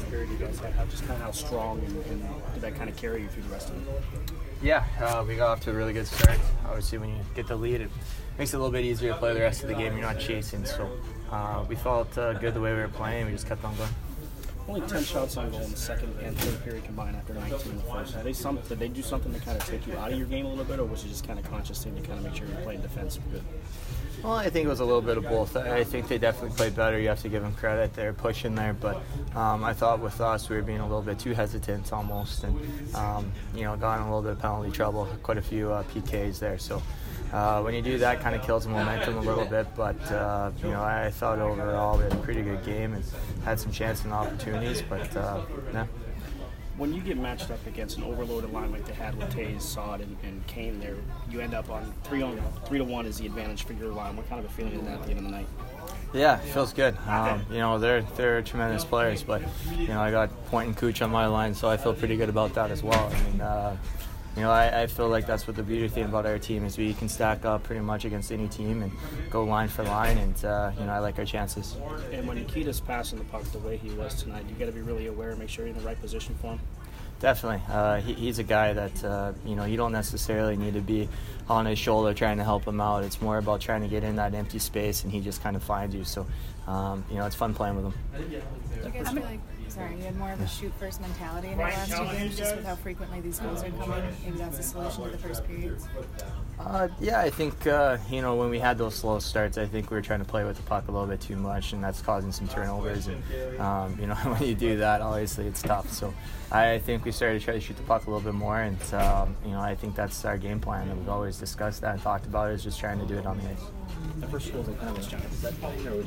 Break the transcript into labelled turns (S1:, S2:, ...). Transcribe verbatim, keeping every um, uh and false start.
S1: first period you guys had? How, just kind of how strong and, and did that kind of carry you through the rest of it?
S2: Yeah, uh, we got off to a really good start. Obviously, when you get the lead, it makes it a little bit easier to play the rest of the game. You're not chasing, so uh, we felt uh, good the way we were playing. We just kept on going.
S1: Only ten shots on goal in the second and third period combined after nineteen in the first. Did they, some, did they do something to kind of take you out of your game a little bit, or was it just kind of conscious thing to kind of make sure you're playing defense good?
S2: Well, I think it was a little bit of both. I think they definitely played better. You have to give them credit. They're pushing there, but um, I thought with us we were being a little bit too hesitant almost, and um, you know, got in a little bit of penalty trouble, quite a few uh, P Ks there. So uh, when you do that, kind of kills the momentum a little bit. But uh, you know, I thought overall we had a pretty good game and had some chances and opportunities, but uh, yeah.
S1: When you get matched up against an overloaded line like they had with Tays, Saad, and, and Kane there, you end up on three on three to one is the advantage for your line. What kind of a feeling is that at the end of the night?
S2: Yeah, it feels good. Um, you know, they're they're tremendous players, but you know, I got Point and Cooch on my line, so I feel pretty good about that as well. I mean, uh, you know, I, I feel like that's what the beauty thing about our team is we can stack up pretty much against any team and go line for line, and uh, you know, I like our chances.
S1: And when Nikita's passing the puck the way he was tonight, you got to be really aware and make sure you're in the right position for him.
S2: Definitely. Uh, he, he's a guy that, uh, you know, you don't necessarily need to be on his shoulder trying to help him out. It's more about trying to get in that empty space, and he just kind of finds you. So, um, you know, it's fun playing with him.
S3: You guys feel like, sorry, you had more of a shoot-first mentality in your last two games, just with how frequently these goals are coming. Maybe that's the solution to the first periods.
S2: Uh, yeah, I think, uh, you know, when we had those slow starts, I think we were trying to play with the puck a little bit too much, and that's causing some turnovers. And, um, you know, when you do that, obviously it's tough. So I think we started to try to shoot the puck a little bit more, and, um, you know, I think that's our game plan, and we've always discussed that and talked about it, is just trying to do it on the ice.
S1: The first goal they had was John. Is that